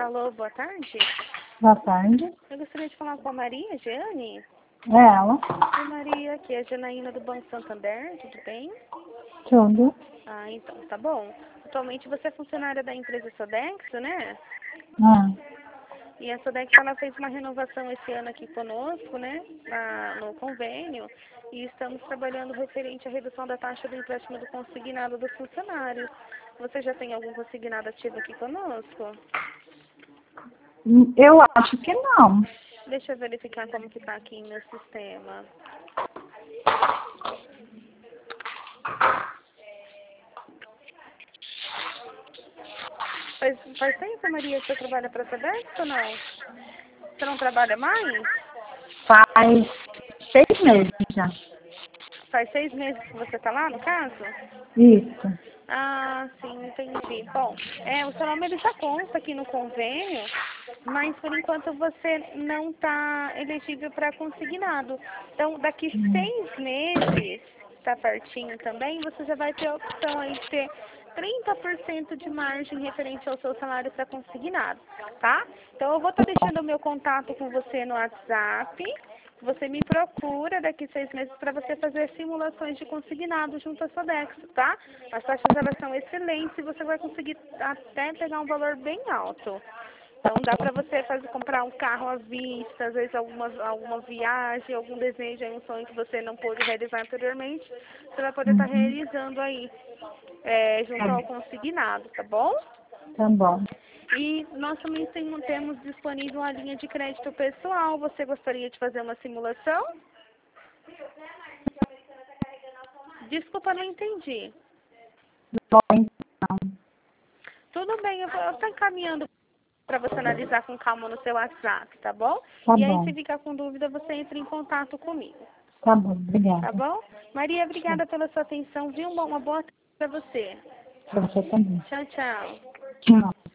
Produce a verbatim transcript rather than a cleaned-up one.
Alô, boa tarde. Boa tarde. Eu gostaria de falar com a Maria, Jeane. É ela. Oi, Maria, aqui é a Janaína do Banco Santander, tudo bem? Tudo. Ah, então, tá bom. Atualmente você é funcionária da empresa Sodexo, né? Ah, E a Sodexo, ela fez uma renovação esse ano aqui conosco, né? Na, no convênio. E estamos trabalhando referente à redução da taxa do empréstimo do consignado dos funcionários. Você já tem algum consignado ativo aqui conosco? eu acho que não. Deixa eu verificar como que tá aqui no meu sistema. Faz, faz tempo, Maria, que você trabalha para a Sodexo ou não? Você não trabalha mais? Faz seis meses já. Faz seis meses que você está lá, no caso? Isso. Ah, sim, entendi. Bom, é, o seu nome ele já consta aqui no convênio, mas por enquanto você não está elegível para consignado. Então, daqui Hum. seis meses, está pertinho também, você já vai ter a opção aí de ter trinta por cento de margem referente ao seu salário para consignado, tá? Então, eu vou estar deixando o meu contato com você no WhatsApp. Você me procura daqui seis meses para você fazer simulações de consignado junto à Sodexo, tá? As taxas elas são excelentes e você vai conseguir até pegar um valor bem alto. Então dá para você fazer, comprar um carro à vista, às vezes alguma, alguma viagem, algum desejo, um sonho que você não pôde realizar anteriormente, você vai poder estar Uhum. realizando aí, é, junto ao consignado, tá bom? Tá bom. E nós também tem- temos disponível uma linha de crédito pessoal. Você gostaria de fazer uma simulação? Desculpa, não entendi. Bom, então. Tudo bem, eu vou estar encaminhando para você analisar com calma no seu WhatsApp, tá bom? Tá E aí, bom. se ficar com dúvida, você entra em contato comigo, Tá bom. tá Obrigada. bom? Maria, obrigada pela sua atenção, viu? Uma uma boa tarde para você. Pra você também. Tchau, tchau. Tchau.